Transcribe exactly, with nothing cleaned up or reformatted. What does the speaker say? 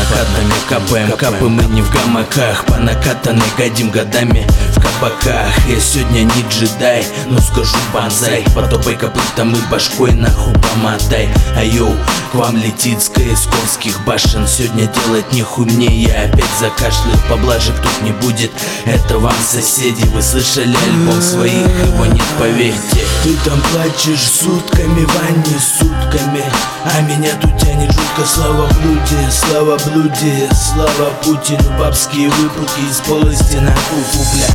накатами капаем капы, мы не в гамаках, по накатанной годим годами в кабаках. Я сегодня не джедай, но скажу банзай, потопай копытом и башкой нахуй помотай. А йоу, к вам летит с КСковских башен, сегодня делать нехуй мне, я опять закашлял. Поблажек тут не будет, это вам соседи. Вы слышали альбом своих, его нет, поверьте. Ты там плачешь сутками, Ванне, сутками, а меня тут тянет жутко. Слава блуде, слава блуде, слава Путину. Бабские выпуки из полости на куфу, бля.